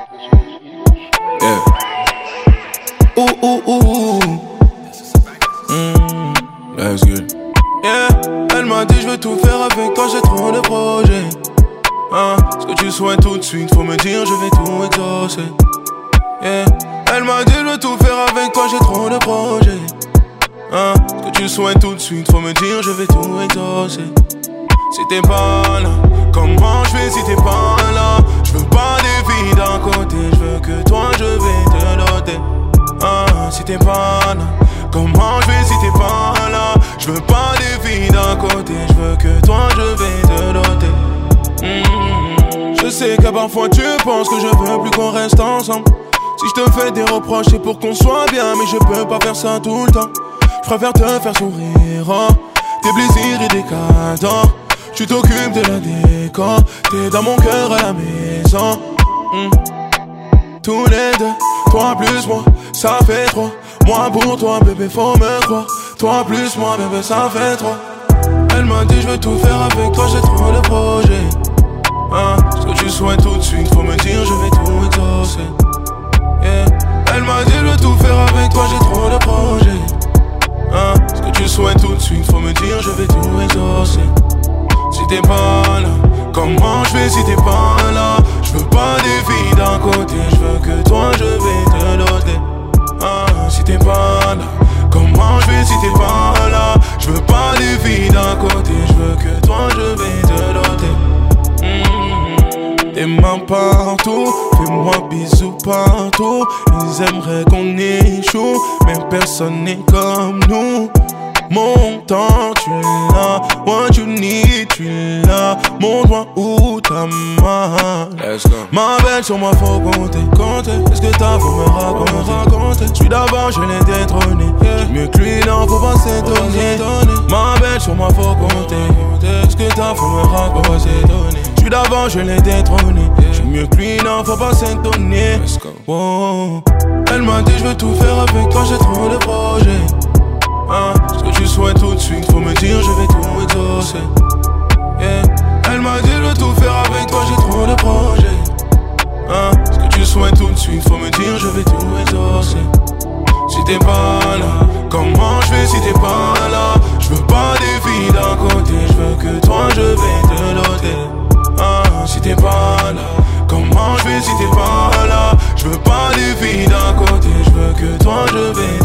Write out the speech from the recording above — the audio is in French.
Yeah. Ooh, ooh, ooh. That's good. Yeah, elle m'a dit je veux tout faire avec toi, j'ai trop de projets. Hein, ce que tu souhaites tout de suite, faut me dire, je vais tout exaucer. Yeah, elle m'a dit je veux tout faire avec toi, j'ai trop de projets. Hein, ce que tu souhaites tout de suite, faut me dire, je vais tout exaucer. Si t'es pas là, comment je fais si t'es pas là? Je veux pas des filles d'un côté, je veux que toi je vais te doter. Ah, si t'es pas là, comment je fais si t'es pas là? Je veux pas des filles d'un côté, je veux que toi je vais te doter. Je sais que parfois tu penses que je veux plus qu'on reste ensemble. Si je te fais des reproches c'est pour qu'on soit bien, mais je peux pas faire ça tout le temps. Je préfère te faire sourire, oh, tes plaisirs et des cadeaux. Tu t'occupes de la déco, t'es dans mon cœur à la maison. Tous les deux, toi plus moi, ça fait trop. Moi pour toi bébé faut me croire. Toi plus moi bébé ça fait trop. Elle m'a dit je veux tout faire avec toi, j'ai trop de projets. Hein, ce que tu souhaites tout de suite, faut me dire je vais tout exaucer. Yeah. Elle m'a dit je veux tout faire avec toi, j'ai trop de projets. Hein, ce que tu souhaites tout de suite, faut me dire je vais tout exaucer. Si t'es pas là, comment je fais si t'es pas là? Je veux pas des filles d'un côté, je veux que toi je vais te doter. Ah, si t'es pas là, comment je fais si t'es pas là? Je veux pas des filles d'un côté, je veux que toi je vais te doter. Tes mains partout, fais-moi bisous partout. Ils aimeraient qu'on échoue, mais personne n'est comme nous. Mon temps, tu l'as, what you need, tu l'as. Montre-moi où ta main. Ma belle, sur moi faut compter. Est-ce que t'as faut me raconter? Je suis d'abord, je l'ai détrôné. Mieux que lui, non, faut pas s'étonner. Ma belle, sur moi faut compter. Est-ce que t'as faut me raconter? Je suis d'abord, je l'ai détrôné. J'suis mieux que lui, non, faut pas s'étonner. Wow. Elle m'a dit je veux tout faire avec toi, j'ai trop de projets. Hein, ce que tu souhaites tout de suite, faut me dire, je vais tout exaucer. Yeah. Elle m'a dit de tout faire avec toi, j'ai trop de projets. Hein, ce que tu souhaites tout de suite, faut me dire, je vais tout exaucer. Si t'es pas là, comment je fais si t'es pas là? Je veux pas des filles d'un côté, je veux que toi je vais te doter. Hein, si t'es pas là, comment je fais si t'es pas là? Je veux pas des filles d'un côté, je veux que toi je vais